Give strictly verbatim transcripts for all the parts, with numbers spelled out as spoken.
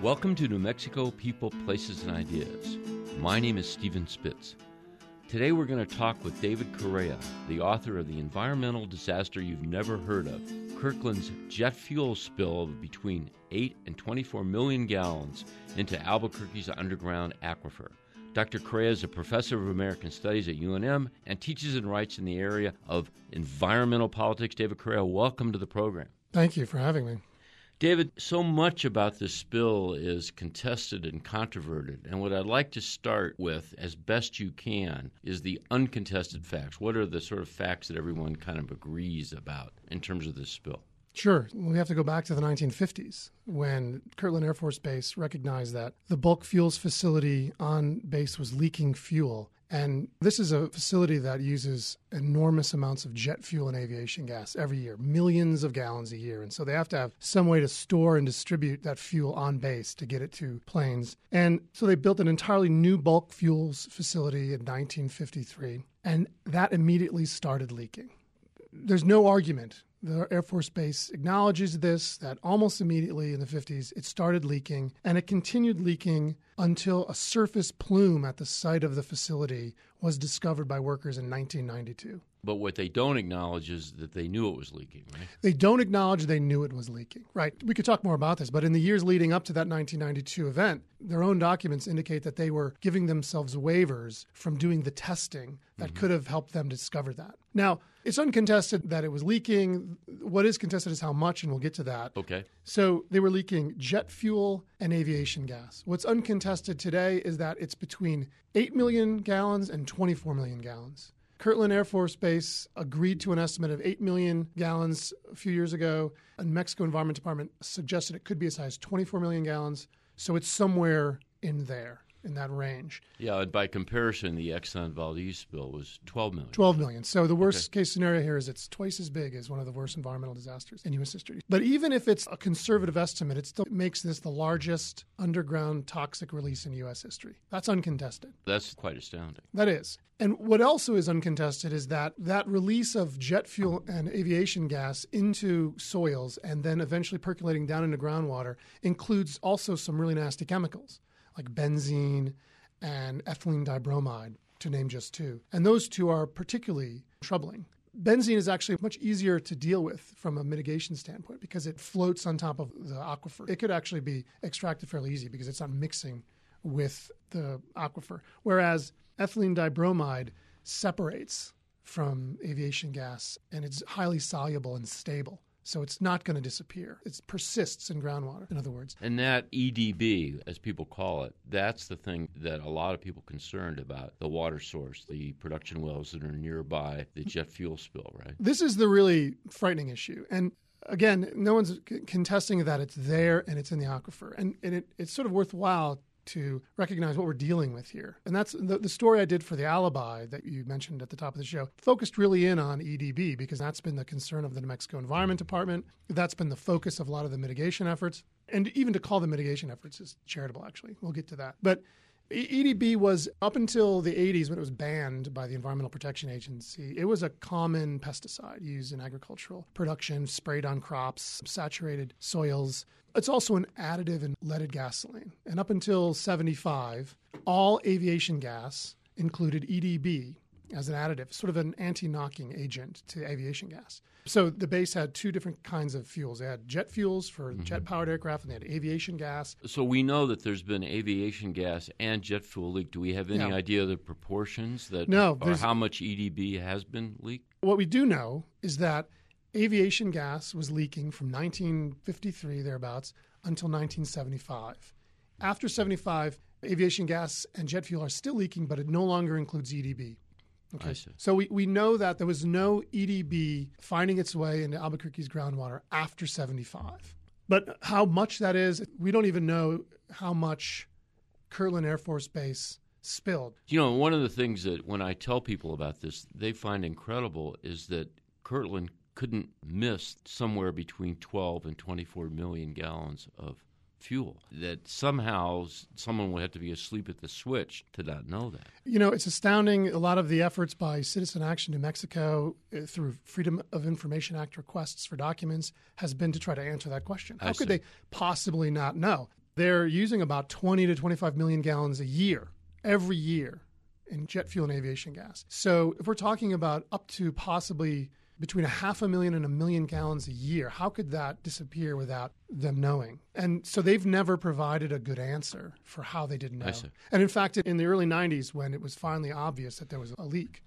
Welcome to New Mexico People, Places, and Ideas. My name is Stephen Spitz. Today we're going to talk with David Correa, the author of The Environmental Disaster You've Never Heard of, Kirkland's jet fuel spill of between eight and twenty-four million gallons into Albuquerque's underground aquifer. Doctor Correa is a professor of American Studies at U N M and teaches and writes in the area of environmental politics. David Correa, welcome to the program. Thank you for having me. David, so much about this spill is contested and controverted, and what I'd like to start with, as best you can, is the uncontested facts. What are the sort of facts that everyone kind of agrees about in terms of this spill? Sure. We have to go back to the nineteen fifties when Kirtland Air Force Base recognized that the bulk fuels facility on base was leaking fuel. And this is a facility that uses enormous amounts of jet fuel and aviation gas every year, millions of gallons a year. And so they have to have some way to store and distribute that fuel on base to get it to planes. And so they built an entirely new bulk fuels facility in nineteen fifty-three, and that immediately started leaking. There's no argument. The Air Force Base acknowledges this, that almost immediately in the fifties, it started leaking, and it continued leaking until a surface plume at the site of the facility was discovered by workers in nineteen ninety-two. But what they don't acknowledge is that they knew it was leaking, right? They don't acknowledge they knew it was leaking, right? We could talk more about this, but in the years leading up to that nineteen ninety-two event, their own documents indicate that they were giving themselves waivers from doing the testing that mm-hmm. could have helped them discover that. Now, it's uncontested that it was leaking. What is contested is how much, and we'll get to that. Okay. So they were leaking jet fuel and aviation gas. What's uncontested today is that it's between eight million gallons and twenty-four million gallons. Kirtland Air Force Base agreed to an estimate of eight million gallons a few years ago. The New Mexico Environment Department suggested it could be as high as twenty-four million gallons. So it's somewhere in there, in that range. Yeah, and by comparison, the Exxon Valdez spill was twelve million. twelve million. So the worst okay. case scenario here is it's twice as big as one of the worst environmental disasters in U S history. But even if it's a conservative estimate, it still makes this the largest underground toxic release in U S history. That's uncontested. That's quite astounding. That is. And what also is uncontested is that that release of jet fuel and aviation gas into soils and then eventually percolating down into groundwater includes also some really nasty chemicals, like benzene and ethylene dibromide, to name just two. And those two are particularly troubling. Benzene is actually much easier to deal with from a mitigation standpoint because it floats on top of the aquifer. It could actually be extracted fairly easy because it's not mixing with the aquifer. Whereas ethylene dibromide separates from aviation gas and it's highly soluble and stable. So it's not going to disappear. It persists in groundwater, in other words. And that E D B, as people call it, that's the thing that a lot of people are concerned about, the water source, the production wells that are nearby, the jet fuel spill, right? This is the really frightening issue. And again, no one's contesting that it's there and it's in the aquifer. And, and it, it's sort of worthwhile to recognize what we're dealing with here. And that's the, the story I did for The Alibi that you mentioned at the top of the show, focused really in on E D B because that's been the concern of the New Mexico Environment Department. That's been the focus of a lot of the mitigation efforts. And even to call them mitigation efforts is charitable, actually. We'll get to that. But E D B was, up until the eighties when it was banned by the Environmental Protection Agency, it was a common pesticide used in agricultural production, sprayed on crops, saturated soils. It's also an additive in leaded gasoline. And up until seventy-five, all aviation gas included E D B as an additive, sort of an anti-knocking agent to aviation gas. So the base had two different kinds of fuels. They had jet fuels for mm-hmm. jet-powered aircraft, and they had aviation gas. So we know that there's been aviation gas and jet fuel leak. Do we have any no. idea of the proportions that, no, or how much E D B has been leaked? What we do know is that aviation gas was leaking from nineteen fifty-three, thereabouts, until nineteen seventy-five. After seventy-five, aviation gas and jet fuel are still leaking, but it no longer includes E D B. Okay. So we, we know that there was no E D B finding its way into Albuquerque's groundwater after seventy-five. But how much that is, we don't even know how much Kirtland Air Force Base spilled. You know, one of the things that when I tell people about this, they find incredible is that Kirtland couldn't miss somewhere between twelve and twenty-four million gallons of fuel, that somehow someone would have to be asleep at the switch to not know that. You know, it's astounding. A lot of the efforts by Citizen Action New Mexico uh, through Freedom of Information Act requests for documents has been to try to answer that question. How could they possibly not know? They're using about twenty to twenty-five million gallons a year, every year, in jet fuel and aviation gas. So if we're talking about up to possibly between a half a million and a million gallons a year, how could that disappear without them knowing? And so they've never provided a good answer for how they didn't know. And in fact, in the early nineties, when it was finally obvious that there was a leak,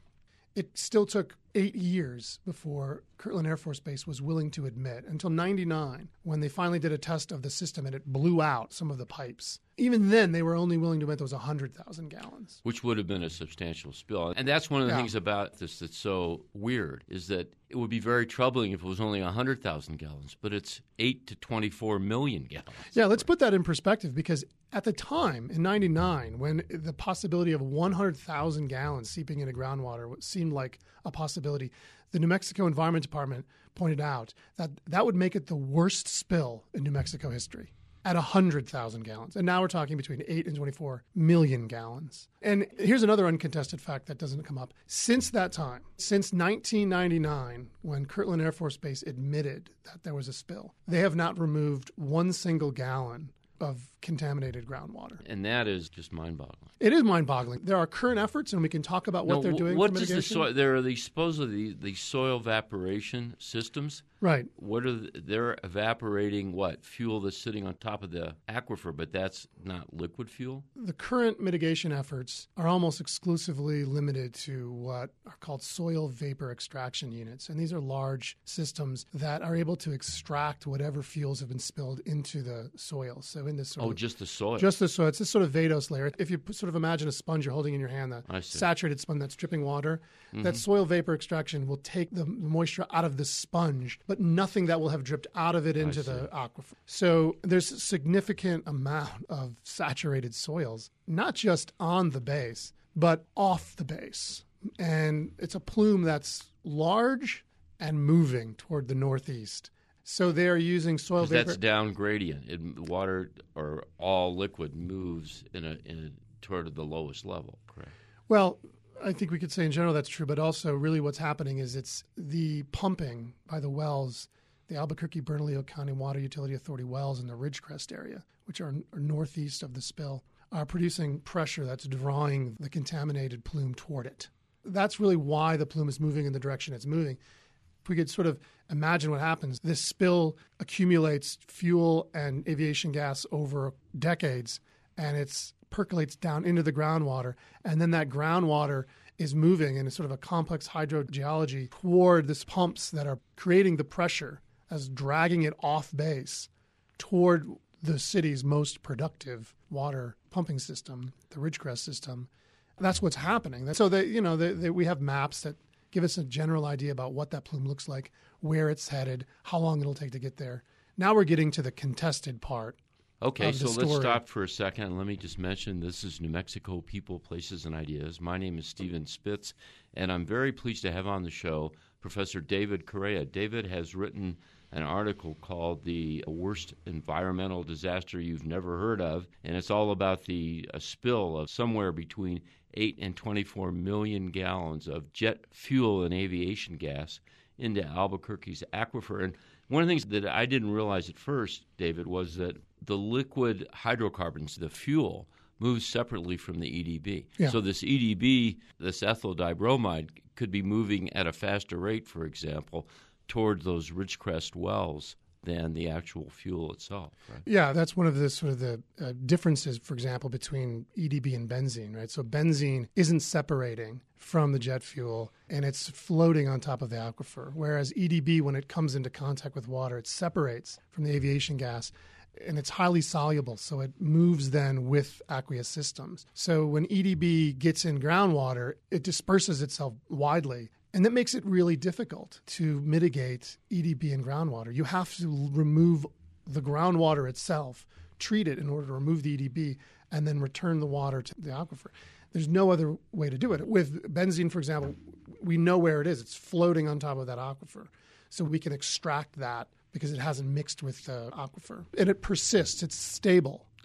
it still took eight years before Kirtland Air Force Base was willing to admit, until ninety-nine, when they finally did a test of the system and it blew out some of the pipes. Even then, they were only willing to admit there was one hundred thousand gallons. Which would have been a substantial spill. And that's one of the Yeah. things about this that's so weird, is that it would be very troubling if it was only one hundred thousand gallons, but it's eight to twenty-four million gallons. Yeah, let's put that in perspective, because at the time, in ninety-nine, when the possibility of one hundred thousand gallons seeping into groundwater seemed like a possibility, the New Mexico Environment Department pointed out that that would make it the worst spill in New Mexico history at one hundred thousand gallons. And now we're talking between eight and twenty-four million gallons. And here's another uncontested fact that doesn't come up. Since that time, since nineteen ninety-nine, when Kirtland Air Force Base admitted that there was a spill, they have not removed one single gallon of contaminated groundwater. And that is just mind-boggling. It is mind-boggling. There are current efforts, and we can talk about what No, they're doing what for does mitigation. the soil? There are these supposedly the soil evaporation systems. Right. What are the, they're evaporating? What fuel that's sitting on top of the aquifer? But that's not liquid fuel. The current mitigation efforts are almost exclusively limited to what are called soil vapor extraction units, and these are large systems that are able to extract whatever fuels have been spilled into the soil. So in this sort Oh, of just the soil. Just the soil. It's this sort of vadose layer. If you p- sort of imagine a sponge you're holding in your hand, I the see. saturated sponge that's dripping water, Mm-hmm. that soil vapor extraction will take the moisture out of the sponge, but nothing that will have dripped out of it into the aquifer. So there's a significant amount of saturated soils, not just on the base, but off the base. And it's a plume that's large and moving toward the northeast. So they're using soil 'Cause vapor. that's down gradient. It, water or all liquid moves in a, in a toward the lowest level. Correct. Well, I think we could say in general that's true, but also really what's happening is it's the pumping by the wells, the Albuquerque Bernalillo County Water Utility Authority wells in the Ridgecrest area, which are, are northeast of the spill, are producing pressure that's drawing the contaminated plume toward it. That's really why the plume is moving in the direction it's moving. If we could sort of imagine what happens, this spill accumulates fuel and aviation gas over decades, and it's percolates down into the groundwater, and then that groundwater is moving in a sort of a complex hydrogeology toward these pumps that are creating the pressure as dragging it off base toward the city's most productive water pumping system, the Ridgecrest system. That's what's happening. So that you know, the, the, we have maps that give us a general idea about what that plume looks like, where it's headed, how long it'll take to get there. Now we're getting to the contested part. Okay, so story. let's stop for a second and let me just mention this is New Mexico People, Places, and Ideas. My name is Stephen Spitz, and I'm very pleased to have on the show Professor David Correa. David has written an article called The Worst Environmental Disaster You've Never Heard of, and it's all about the a spill of somewhere between eight and twenty-four million gallons of jet fuel and aviation gas into Albuquerque's aquifer. And one of the things that I didn't realize at first, David, was that the liquid hydrocarbons, the fuel, moves separately from the E D B. Yeah. So this E D B, this ethyl dibromide, could be moving at a faster rate, for example, toward those Ridgecrest wells than the actual fuel itself. Right? Yeah, that's one of the sort of the uh, differences, for example, between E D B and benzene, right? So benzene isn't separating from the jet fuel, and it's floating on top of the aquifer, whereas E D B, when it comes into contact with water, it separates from the aviation gas, and it's highly soluble, so it moves then with aqueous systems. So when E D B gets in groundwater, it disperses itself widely. And that makes it really difficult to mitigate E D B in groundwater. You have to remove the groundwater itself, treat it in order to remove the E D B, and then return the water to the aquifer. There's no other way to do it. With benzene, for example, we know where it is. It's floating on top of that aquifer. So we can extract that because it hasn't mixed with the aquifer. And it persists. It's stable.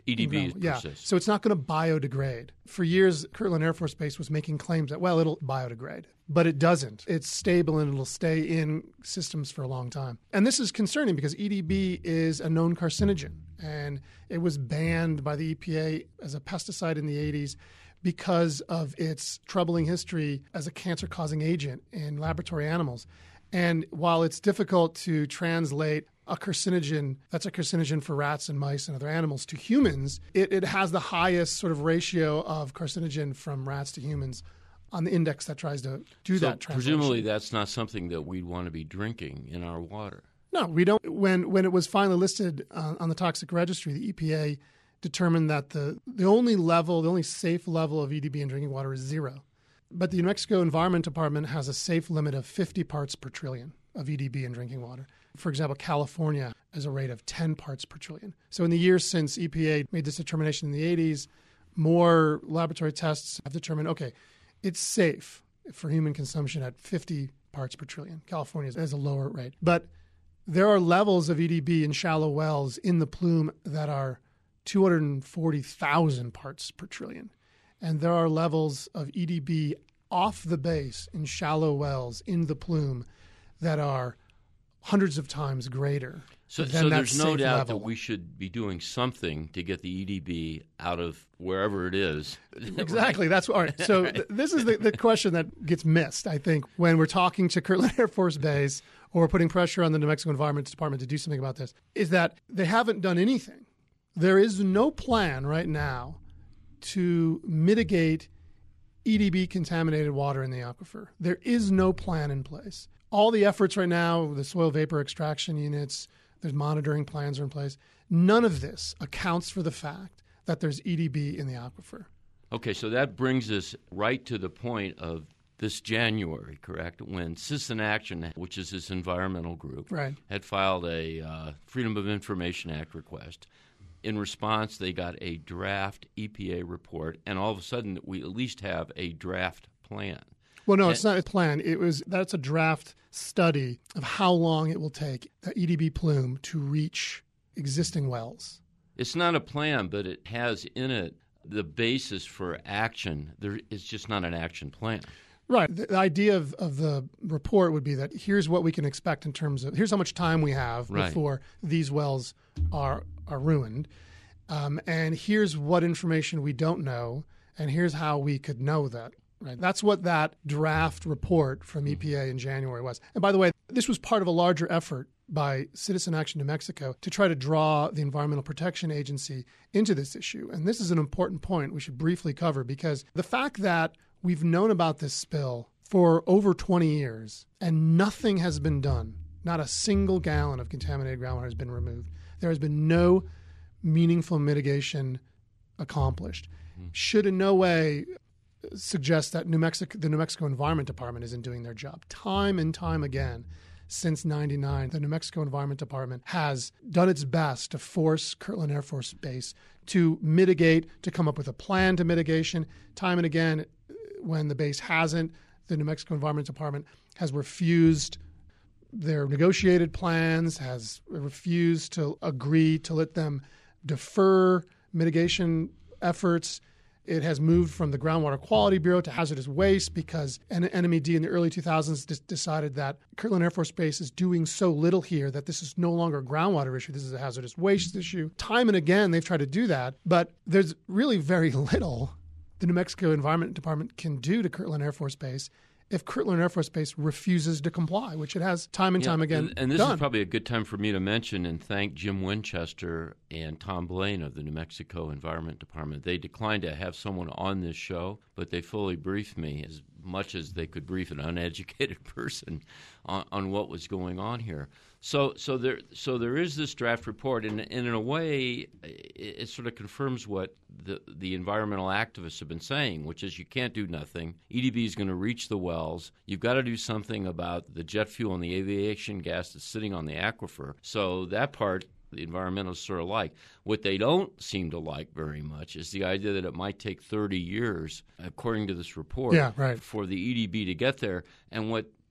E D B Yeah, persists. so it's not going to biodegrade. For years, Kirtland Air Force Base was making claims that, well, it'll biodegrade. But it doesn't. It's stable and it'll stay in systems for a long time. And this is concerning because E D B is a known carcinogen. And it was banned by the E P A as a pesticide in the eighties because of its troubling history as a cancer-causing agent in laboratory animals. And while it's difficult to translate a carcinogen that's a carcinogen for rats and mice and other animals to humans, it, it has the highest sort of ratio of carcinogen from rats to humans on the index that tries to do so that translation. Presumably that's not something that we'd want to be drinking in our water. No, we don't. When when it was finally listed uh, on the toxic registry, the E P A determined that the, the only level, the only safe level of E D B in drinking water is zero. But the New Mexico Environment Department has a safe limit of fifty parts per trillion of E D B in drinking water. For example, California has a rate of ten parts per trillion. So in the years since E P A made this determination in the eighties, more laboratory tests have determined, okay, it's safe for human consumption at fifty parts per trillion. California has a lower rate. But there are levels of E D B in shallow wells in the plume that are two hundred forty thousand parts per trillion. And there are levels of E D B off the base in shallow wells in the plume that are hundreds of times greater. So, than so that there's no safe doubt level. that we should be doing something to get the E D B out of wherever it is. Exactly. That's all right. So th- this is the, the question that gets missed, I think, when we're talking to Kirtland Air Force Base or putting pressure on the New Mexico Environment Department to do something about this, is that they haven't done anything. There is no plan right now to mitigate E D B contaminated water in the aquifer. There is no plan in place. All the efforts right now, the soil vapor extraction units, there's monitoring plans are in place. None of this accounts for the fact that there's E D B in the aquifer. Okay, so that brings us right to the point of this January, correct? When Citizen Action, which is this environmental group, Right. had filed a uh, Freedom of Information Act request. In response, they got a draft E P A report, and all of a sudden we at least have a draft plan. Well, no, And- it's not a plan. It was that's a draft study of how long it will take the E D B plume to reach existing wells. It's not a plan, but it has in it the basis for action. There is just not an action plan. Right. The, the idea of, of the report would be that here's what we can expect in terms of here's how much time we have Right. before these wells are are ruined, um, and here's what information we don't know, and here's how we could know that. Right. That's what that draft report from E P A in January was. And by the way, this was part of a larger effort by Citizen Action New Mexico to try to draw the Environmental Protection Agency into this issue. And this is an important point we should briefly cover because the fact that we've known about this spill for over twenty years and nothing has been done, not a single gallon of contaminated groundwater has been removed. There has been no meaningful mitigation accomplished. Mm. Should in no way suggest that New Mexico, the New Mexico Environment Department isn't doing their job. Time and time again, since ninety-nine, the New Mexico Environment Department has done its best to force Kirtland Air Force Base to mitigate, to come up with a plan to mitigation. Time and again, when the base hasn't, the New Mexico Environment Department has refused their negotiated plans, has refused to agree to let them defer mitigation efforts. It has moved from the Groundwater Quality Bureau to hazardous waste because N M E D in the early two thousands d- decided that Kirtland Air Force Base is doing so little here that this is no longer a groundwater issue. This is a hazardous waste issue. Time and again, they've tried to do that, but there's really very little the New Mexico Environment Department can do to Kirtland Air Force Base if Kirtland Air Force Base refuses to comply, which it has time and Yeah, time again and, and this done. is probably a good time for me to mention and thank Jim Winchester and Tom Blaine of the New Mexico Environment Department. They declined to have someone on this show, but they fully briefed me as much as they could brief an uneducated person on, on what was going on here. So, so there, so there is this draft report, and, and in a way, it, it sort of confirms what the the environmental activists have been saying, which is you can't do nothing. E D B is going to reach the wells. You've got to do something about the jet fuel and the aviation gas that's sitting on the aquifer. So that part, the environmentalists sort of like. What they don't seem to like very much is the idea that it might take thirty years, according to this report, Yeah, right. for the E D B to get there. And what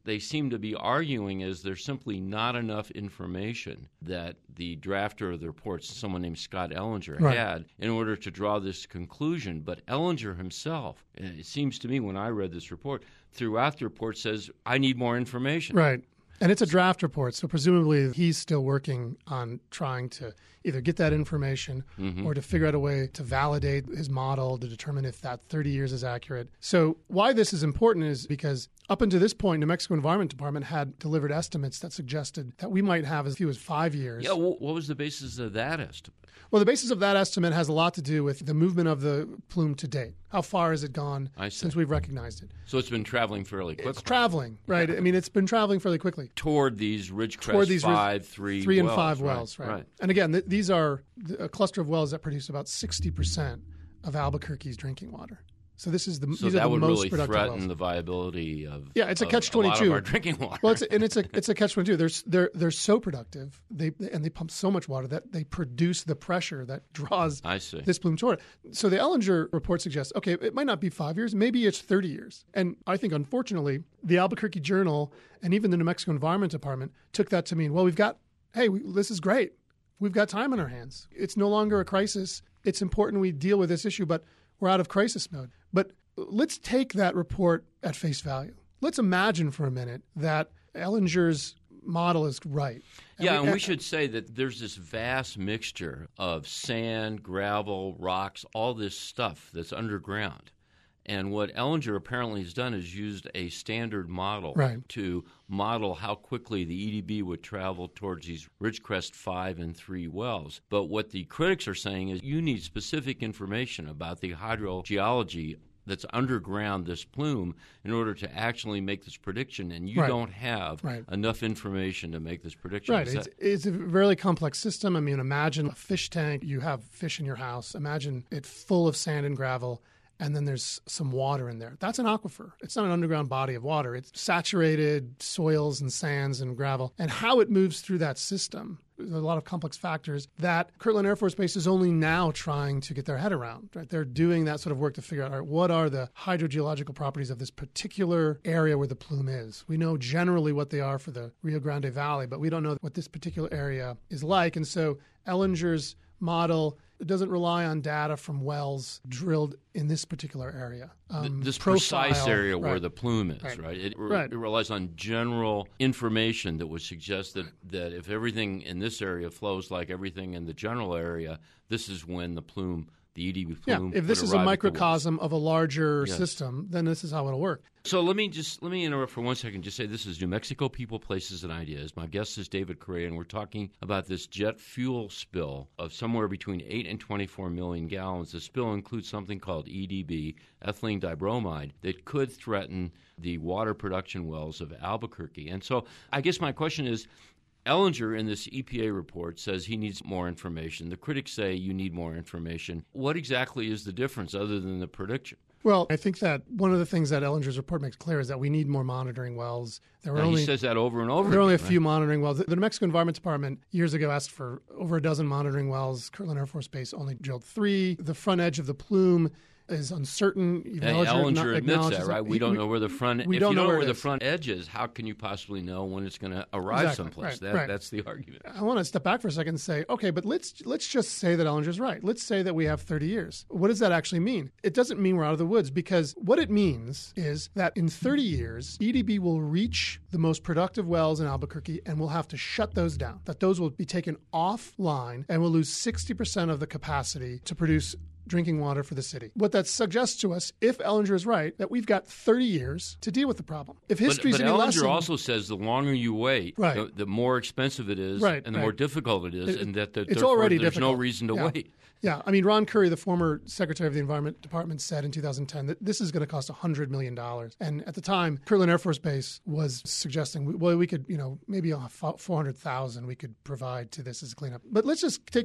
they seem to be arguing is there's simply not enough information that the drafter of the report, someone named Scott Ellinger, right. had in order to draw this conclusion. But Ellinger himself, it seems to me when I read this report, throughout the report says, I need more information. Right. And it's a draft report, so presumably he's still working on trying to either get that information mm-hmm. or to figure out a way to validate his model to determine if that thirty years is accurate. So why this is important is because up until this point, New Mexico Environment Department had delivered estimates that suggested that we might have as few as five years. Yeah, well, what was the basis of that estimate? Well, the basis of that estimate has a lot to do with the movement of the plume to date. How far has it gone since we've recognized it? So it's been traveling fairly quickly. It's traveling, right? Yeah. I mean, it's been traveling fairly quickly. Toward these Ridgecrest Toward these five, three Three and wells, five right, wells, right. right. And again, th- these are a cluster of wells that produce about sixty percent of Albuquerque's drinking water. So this is the so these that are the would most really productive threaten wells. the viability of yeah, it's a of catch twenty-two. A lot of our drinking water. Well, it's, and it's a it's a catch twenty-two. They're they're they're so productive. They and they pump so much water that they produce the pressure that draws I see. this plume toward it. So the Ellinger report suggests, okay, it might not be five years, maybe it's thirty years. And I think unfortunately, the Albuquerque Journal and even the New Mexico Environment Department took that to mean, well, we've got hey, we, this is great. We've got time on our hands. It's no longer a crisis. It's important we deal with this issue, but we're out of crisis mode. But let's take that report at face value. Let's imagine for a minute that Ellinger's model is right. And yeah, we, and we should say that there's this vast mixture of sand, gravel, rocks, all this stuff that's underground. And what Ellinger apparently has done is used a standard model right. to model how quickly the E D B would travel towards these Ridgecrest five and three wells. But what the critics are saying is you need specific information about the hydrogeology that's underground this plume in order to actually make this prediction, and you right. don't have right. enough information to make this prediction. Right. It's, it's a very complex system. I mean, imagine a fish tank. You have fish in your house. Imagine it full of sand and gravel, and then there's some water in there. That's an aquifer. It's not an underground body of water. It's saturated soils and sands and gravel. And how it moves through that system, there's a lot of complex factors that Kirtland Air Force Base is only now trying to get their head around. Right? They're doing that sort of work to figure out, all right, what are the hydrogeological properties of this particular area where the plume is. We know generally what they are for the Rio Grande Valley, but we don't know what this particular area is like. And so Ellinger's model doesn't rely on data from wells drilled in this particular area. Um, this profile, precise area right. where the plume is, right? right? It, right. it relies on general information that would suggest that, that if everything in this area flows like everything in the general area, this is when the plume, the E D B plume, yeah, if this would is a arrive at the microcosm wells. of a larger Yes. system, then this is how it'll work. So let me just let me interrupt for one second. Just say this is New Mexico People, Places, and Ideas. My guest is David Correia, and we're talking about this jet fuel spill of somewhere between eight and twenty-four million gallons. The spill includes something called E D B, ethylene dibromide, that could threaten the water production wells of Albuquerque. And so I guess my question is, Ellinger in this E P A report says he needs more information. The critics say you need more information. What exactly is the difference other than the prediction? Well, I think that one of the things that Ellinger's report makes clear is that we need more monitoring wells. There were now, only, he says that over and over There are only a again, few right? monitoring wells. The New Mexico Environment Department years ago asked for over a dozen monitoring wells. Kirtland Air Force Base only drilled three. The front edge of the plume is uncertain. Even And Ellinger Ellinger admits that, right? We He- don't know where the front. we if don't you know don't know where where it the is. front edge is, how can you possibly know when it's going to arrive Exactly, someplace? right, that, right. That's the argument. I want to step back for a second and say, okay, but let's let's just say that Ellinger's right. Let's say that we have thirty years. What does that actually mean? It doesn't mean we're out of the woods, because what it means is that in thirty years, E D B will reach the most productive wells in Albuquerque and we'll have to shut those down. That those will be taken offline and we'll lose sixty percent of the capacity to produce drinking water for the city. What that suggests to us, if Ellinger is right, that we've got thirty years to deal with the problem. If history's but, but any Ellinger lesson, also says the longer you wait, Right. the, the more expensive it is, Right, and the right. more difficult it is, It- and that the, it's therefore already there's difficult. no reason to Yeah. wait. Yeah, I mean, Ron Curry, the former Secretary of the Environment Department, said in two thousand ten that this is going to cost one hundred million dollars. And at the time, Kirtland Air Force Base was suggesting, well, we could, you know, maybe four hundred thousand we could provide to this as a cleanup. But let's just take this.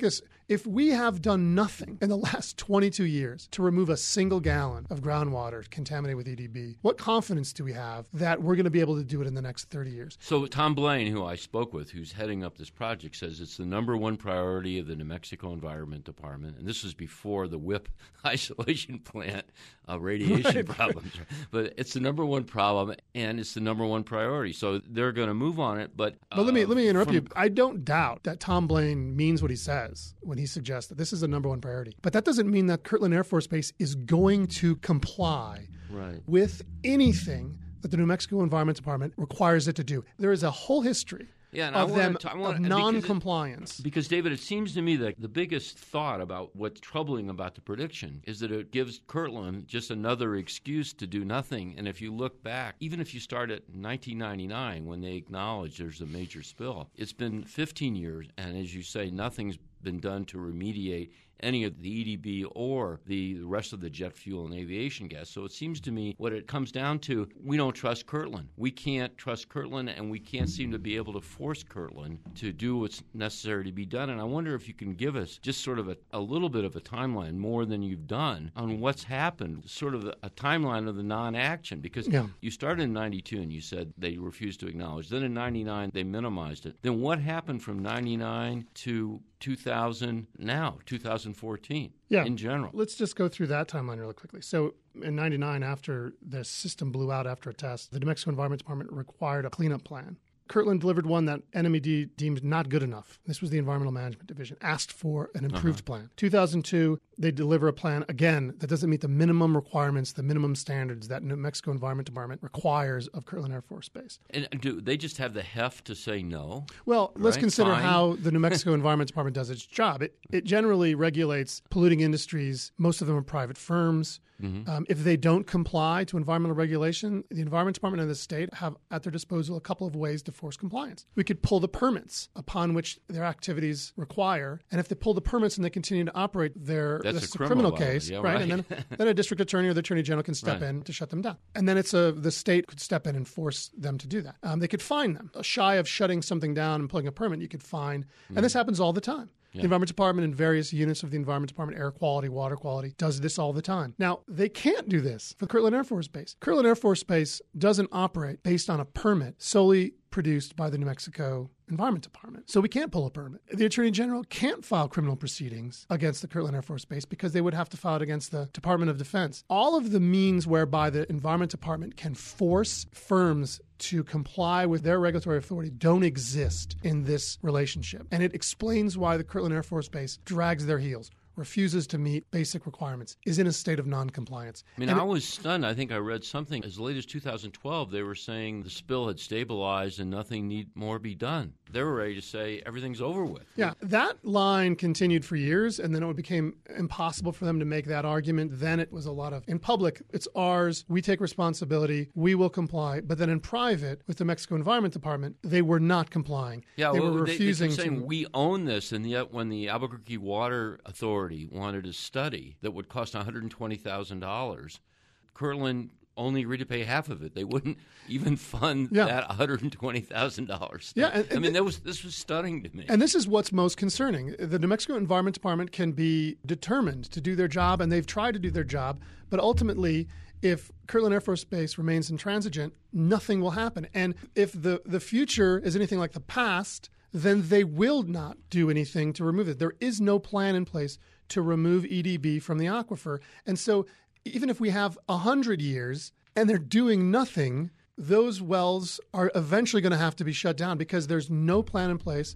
If we have done nothing in the last twenty-two years to remove a single gallon of groundwater contaminated with E D B, what confidence do we have that we're going to be able to do it in the next thirty years? So Tom Blaine, who I spoke with, who's heading up this project, says it's the number one priority of the New Mexico Environment Department, and this was before the W I P isolation plant uh, radiation Right. problems. But it's the number one problem, and it's the number one priority. So they're going to move on it. But uh, But let me let me interrupt from, you. I don't doubt that Tom Blaine means what he says when he suggests that this is the number one priority. But that doesn't mean that Kirtland Air Force Base is going to comply Right. with anything that the New Mexico Environment Department requires it to do. There is a whole history Yeah, and I of wanna them t- I wanna- of because it- non-compliance. Because, David, it seems to me that the biggest thought about what's troubling about the prediction is that it gives Kirtland just another excuse to do nothing. And if you look back, even if you start at nineteen ninety-nine when they acknowledge there's a major spill, it's been fifteen years, and as you say, nothing's been done to remediate any of the E D B or the rest of the jet fuel and aviation gas. So it seems to me what it comes down to, we don't trust Kirtland. We can't trust Kirtland, and we can't seem to be able to force Kirtland to do what's necessary to be done. And I wonder if you can give us just sort of a, a little bit of a timeline, more than you've done, on what's happened, sort of a, a timeline of the non-action. Because Yeah. you started in ninety-two and you said they refused to acknowledge. Then in ninety-nine, they minimized it. Then what happened from ninety-nine to two thousand now, two thousand fourteen, Yeah. in general? Let's just go through that timeline really quickly. So in ninety-nine, after the system blew out after a test, the New Mexico Environment Department required a cleanup plan. Kirtland delivered one that N M E D deemed not good enough. This was the Environmental Management Division, asked for an improved Uh-huh. plan. two thousand two, they deliver a plan, again, that doesn't meet the minimum requirements, the minimum standards that New Mexico Environment Department requires of Kirtland Air Force Base. And do they just have the heft to say no? Well, let's Right, consider fine. how the New Mexico Environment Department does its job. It, it generally regulates polluting industries. Most of them are private firms. Mm-hmm. Um, if they don't comply to environmental regulation, the Environment Department and the state have at their disposal a couple of ways to force compliance. We could pull the permits upon which their activities require, and if they pull the permits and they continue to operate, their That's this a is criminal case, violation. Yeah, right? And right. then, then a district attorney or the attorney general can step Right. in to shut them down, and then it's a the state could step in and force them to do that. Um, they could fine them. Shy of shutting something down and pulling a permit, you could fine, and this happens all the time. Yeah. The Environment Department and various units of the Environment Department, air quality, water quality, does this all the time. Now, they can't do this for Kirtland Air Force Base. Kirtland Air Force Base doesn't operate based on a permit solely produced by the New Mexico Environment Department. So we can't pull a permit. The Attorney General can't file criminal proceedings against the Kirtland Air Force Base because they would have to file it against the Department of Defense. All of the means whereby the Environment Department can force firms to comply with their regulatory authority don't exist in this relationship. And it explains why the Kirtland Air Force Base drags their heels, refuses to meet basic requirements, is in a state of noncompliance. I mean, And I it- was stunned. I think I read something as late as two thousand twelve. They were saying the spill had stabilized and nothing need more be done. They were ready to say everything's over with. Yeah, that line continued for years, and then it became impossible for them to make that argument. Then it was a lot of, in public, it's ours, we take responsibility, we will comply. But then in private, with the Mexico Environment Department, they were not complying. Yeah, they well, were they- refusing they kept saying to. we own this, and yet when the Albuquerque Water Authority wanted a study that would cost one hundred twenty thousand dollars, Kirtland only agreed to pay half of it. They wouldn't even fund Yeah. that one hundred twenty thousand dollars. Yeah, and- I and mean, that was this was stunning to me. And this is what's most concerning. The New Mexico Environment Department can be determined to do their job, and they've tried to do their job, but ultimately, if Kirtland Air Force Base remains intransigent, nothing will happen. And if the, the future is anything like the past, then they will not do anything to remove it. There is no plan in place to remove E D B from the aquifer. And so even if we have one hundred years and they're doing nothing, those wells are eventually going to have to be shut down because there's no plan in place,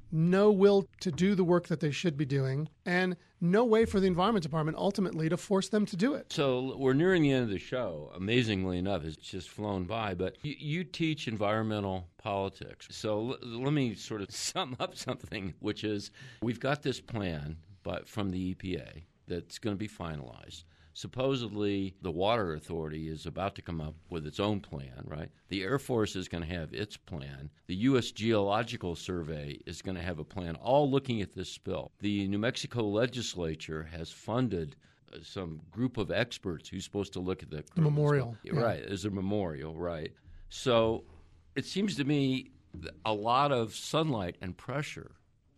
no will to do the work that they should be doing, and no way for the Environment Department ultimately to force them to do it. So we're nearing the end of the show. Amazingly enough, it's just flown by. But you, you teach environmental politics. So l- let me sort of sum up something, which is we've got this plan but from the E P A that's going to be finalized. Supposedly, the Water Authority is about to come up with its own plan, right? The Air Force is going to have its plan. The U S Geological Survey is going to have a plan, all looking at this spill. The New Mexico legislature has funded uh, some group of experts who's supposed to look at the... The memorial. Yeah, Yeah. right, as a memorial, right. So it seems to me that a lot of sunlight and pressure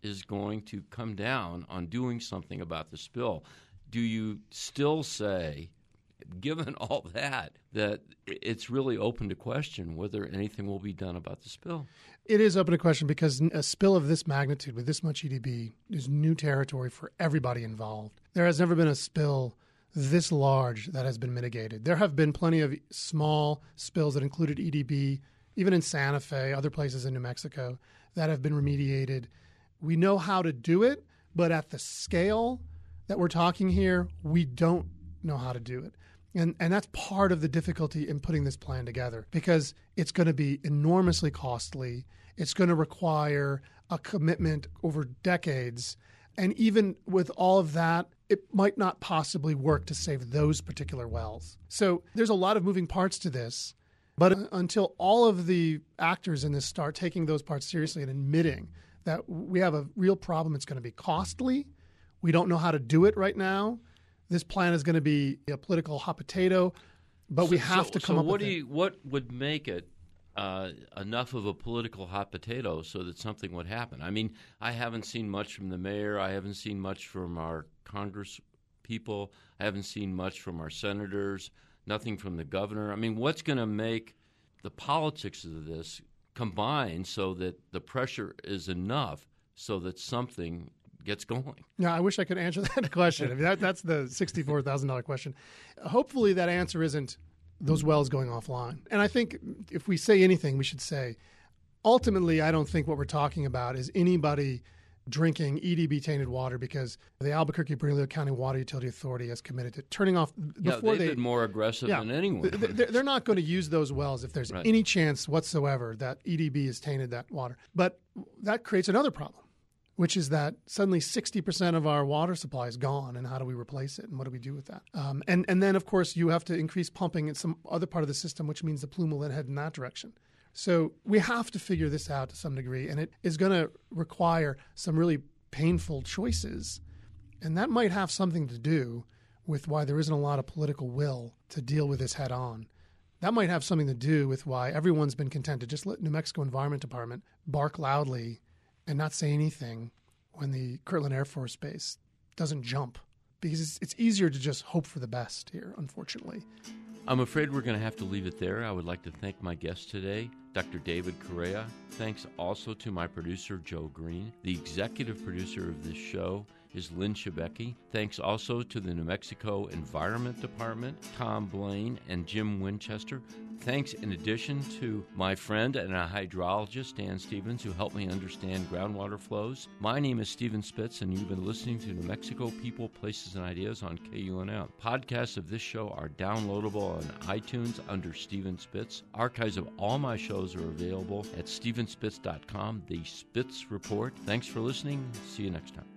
is going to come down on doing something about the spill. Do you still say, given all that, that it's really open to question whether anything will be done about the spill? It is open to question because a spill of this magnitude with this much E D B is new territory for everybody involved. There has never been a spill this large that has been mitigated. There have been plenty of small spills that included E D B, even in Santa Fe, other places in New Mexico, that have been remediated. We know how to do it, but at the scale that we're talking here, we don't know how to do it. And and that's part of the difficulty in putting this plan together, because it's going to be enormously costly. It's going to require a commitment over decades. And even with all of that, it might not possibly work to save those particular wells. So there's a lot of moving parts to this. But until all of the actors in this start taking those parts seriously and admitting that we have a real problem, it's going to be costly. We don't know how to do it right now. This plan is going to be a political hot potato, but so, we have so, to come so up what with do it. you, what would make it uh, enough of a political hot potato so that something would happen? I mean, I haven't seen much from the mayor. I haven't seen much from our Congress people. I haven't seen much from our senators, nothing from the governor. I mean, what's going to make the politics of this combine so that the pressure is enough so that something gets going? Yeah, I wish I could answer that question. I mean, that, that's the sixty-four thousand dollars question. Hopefully that answer isn't those wells going offline. And I think if we say anything, we should say, ultimately, I don't think what we're talking about is anybody drinking E D B-tainted water because the Albuquerque-Bernalillo County Water Utility Authority has committed to turning off before yeah, they've they, been more aggressive yeah, than anyone. They're, they're not going to use those wells if there's right. any chance whatsoever that E D B has tainted that water. But that creates another problem, which is that suddenly sixty percent of our water supply is gone, and how do we replace it, and what do we do with that? Um, and, and then, of course, you have to increase pumping in some other part of the system, which means the plume will then head in that direction. So we have to figure this out to some degree, and it is going to require some really painful choices, and that might have something to do with why there isn't a lot of political will to deal with this head on. That might have something to do with why everyone's been content to just let New Mexico Environment Department bark loudly and not say anything when the Kirtland Air Force Base doesn't jump, because it's, it's easier to just hope for the best here, unfortunately. I'm afraid we're going to have to leave it there. I would like to thank my guest today, Doctor David Correa. Thanks also to my producer, Joe Green. The executive producer of this show is Lynn Shebeki. Thanks also to the New Mexico Environment Department, Tom Blaine and Jim Winchester. Thanks in addition to my friend and a hydrologist, Dan Stevens, who helped me understand groundwater flows. My name is Stephen Spitz, and you've been listening to New Mexico People, Places, and Ideas on K U N M. Podcasts of this show are downloadable on iTunes under Stephen Spitz. Archives of all my shows are available at stephen spitz dot com, The Spitz Report. Thanks for listening. See you next time.